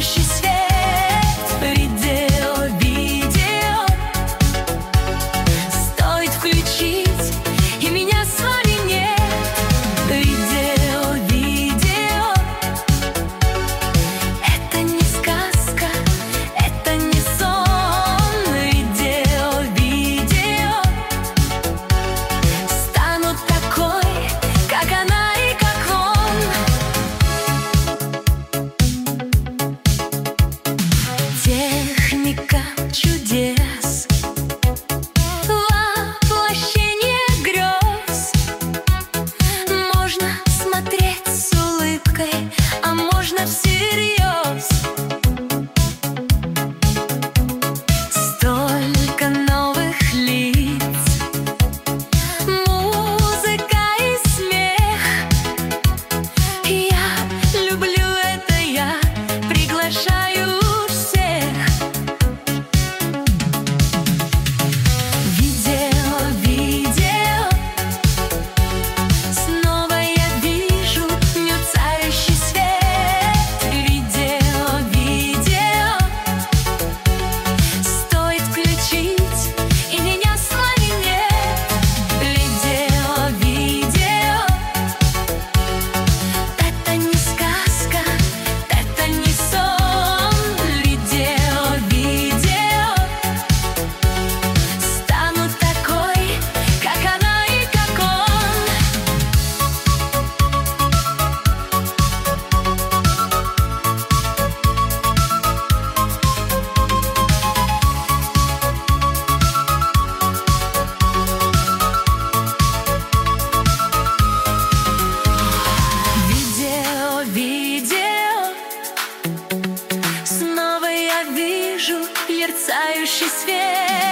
мерцающий свет. Видео, видео, стоит включить, и меня с вами нет. Видео, видео, это не сказка, это не сон. Видео, видео, стану такой, как она и как он. Техника чудес, воплощение грез. Можно смотреть с улыбкой, а можно всерьез. Столько новых лиц, музыка и смех. Я люблю это, я приглашаю всех. Видео, видео, снова я вижу мерцающий свет. Видео, видео, стоит включить, и меня с вами нет. Видео, видео, это не сказка, это не сон. Видео, видео, стану такой, как она и как он. Видео, видео, снова я вижу мерцающий свет.